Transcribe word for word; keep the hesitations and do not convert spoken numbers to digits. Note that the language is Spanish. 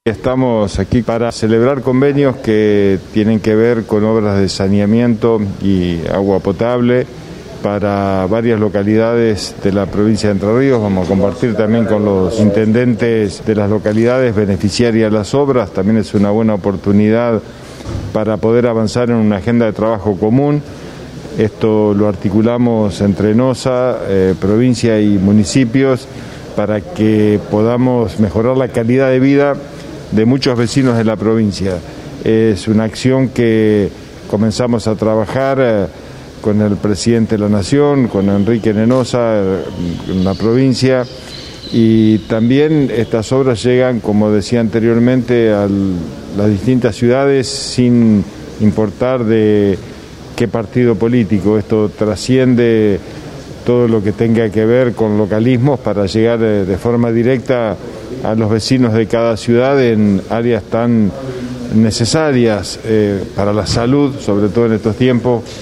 Estamos aquí para celebrar convenios que tienen que ver con obras de saneamiento y agua potable para varias localidades de la provincia de Entre Ríos. Vamos a compartir también con los intendentes de las localidades beneficiarias de las obras. También es una buena oportunidad para poder avanzar en una agenda de trabajo común. Esto lo articulamos entre NOSA, eh, provincia y municipios para que podamos mejorar la calidad de vida de muchos vecinos de la provincia. Es una acción que comenzamos a trabajar eh, con el presidente de la Nación, con Enrique Nenosa, eh, en la provincia, y también estas obras llegan, como decía anteriormente, a las distintas ciudades sin importar de qué partido político. Esto trasciende todo lo que tenga que ver con localismos para llegar eh, de forma directa a los vecinos de cada ciudad en áreas tan necesarias eh, para la salud, sobre todo en estos tiempos.